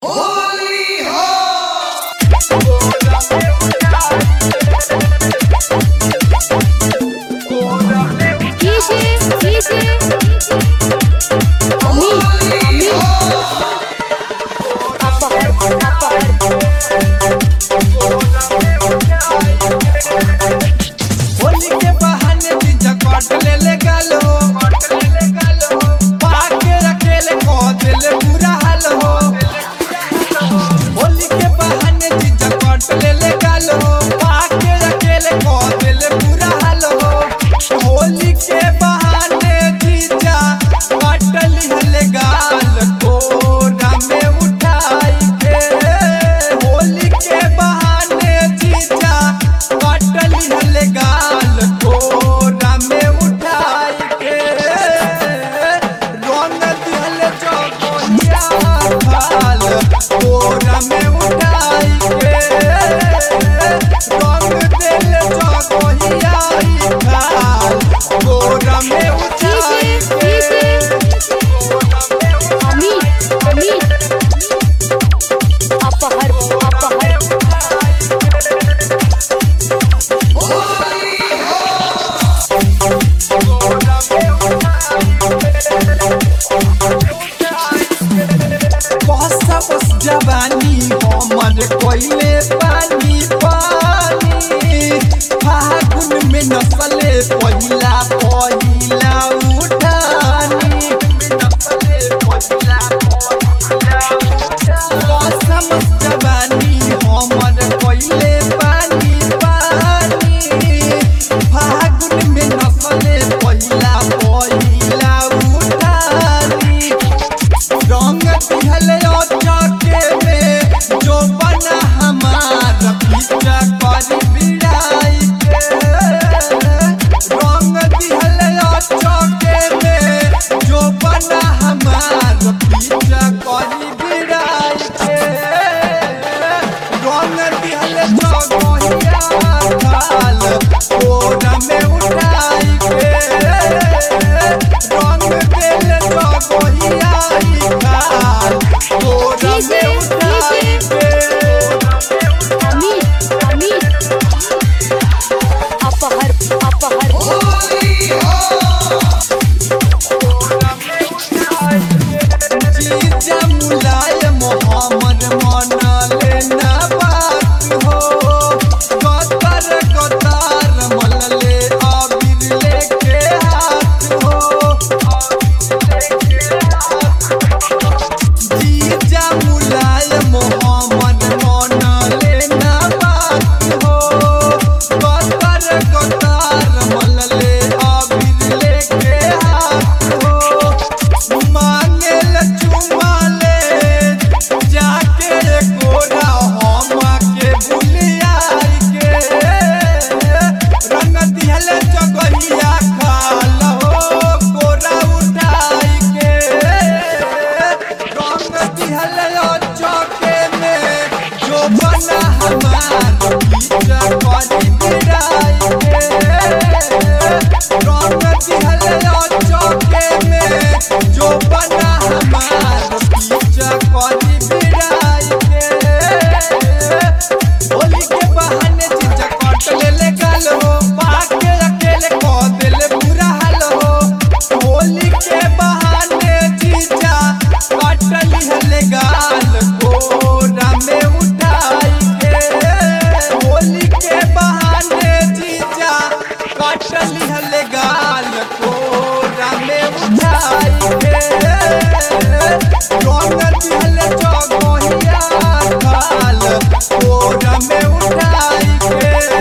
जवानी हमर कोइले पानी पानी फागुन में नसले पहिला पहिला उठानी नसले पहिला मौसम जवानी हमर कोइले पानी पानी फागुन में नसले पहिला पहिला उठानी रंग पिहले जो बना हमारा पीछा कर बिड़ाई रंग दिहले चौके में जो बना हमारा पीछा कर बिड़ाई रंग दिहले चौकिया खाल कोना में उठाई रंग दिहले चौकिया खाल कोना में उठाई जो बना हमारा पीछा करी बिड़ाई होली के बहाने जीजा कट ले गाल हो पाके अकेले को दिल बुरा हाल हो होली के बहाने जीजा कट ले गाल कोना में उठाई होली के बहाने जीजा कट ले गाल कोना में उठाई रंग दिहले चौकिया खाल कोना में उठाई